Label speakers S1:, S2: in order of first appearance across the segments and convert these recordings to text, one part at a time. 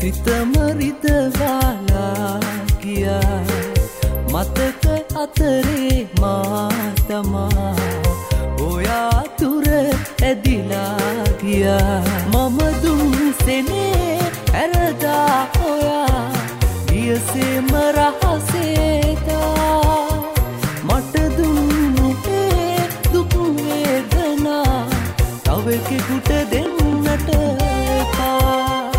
S1: සිතම රිදවාලා ගියා මතක අතරේ මා තමා ඔයා තුර ඇදිලා ගියා මම දුන් සෙනේ ඇරදා ඔයා ගියසේම රහසේතා මට දුන්නේ දුක් වේදනා තව කෙකුට දෙන්නට එපා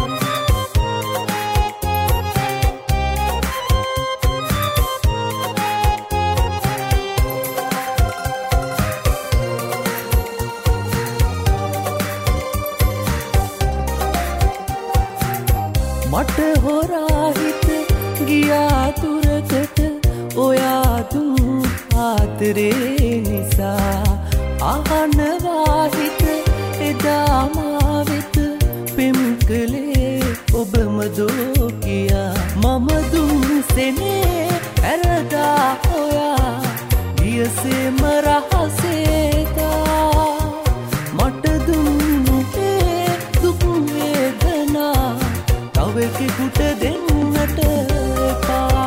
S1: මට හොරා හිත ගියා තුරකට ඔයා දුන් ආදරේ නිසා අහනවා හිත එදා මා වෙත පෙම් කළේ ඔබම දෝ කියා මම දුන් සෙනේ ඇරදා ඔයා ගියසේම රහසේතා මට දුන්නේ දුක් වේදනා තව කෙකුට දෙන්නට එපා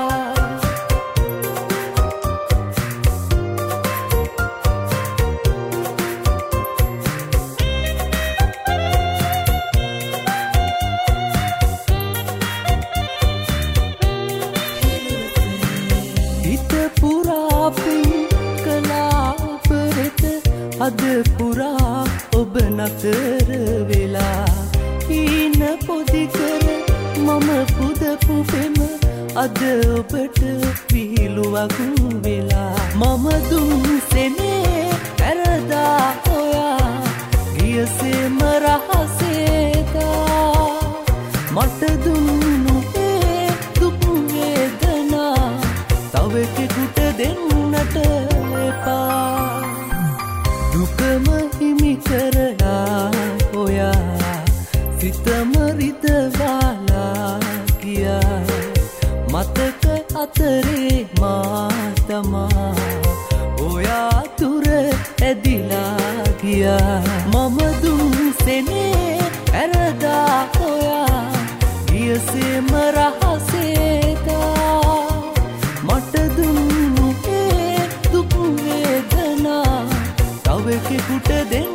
S1: හිත පුරා පින් කළා ඔබ වෙත අද පුරා ඔබ නතර වෙලා හීන පොදි කර මම පුදපු පෙම අද ඔබට විහිළුවක් වෙලා මම දුන් සෙනේ ඇරදා ඔයා ගියසේම රහසේතා මට දුන්නේ දුක් වේදනා තව කෙකුට දෙන්නට එපා දුකම හිමි කරලා ඔයා සිතම රිදවාලා ගියා මතක අතරේ මා තමා ඔයා තුර ඇදිලා ගියා මම දුන් සෙනේ ඇරදා ඔයා ගියසේම රහසේතා මට දුන්නේ දුක් වේදනා තව කෙකුට දෙන්න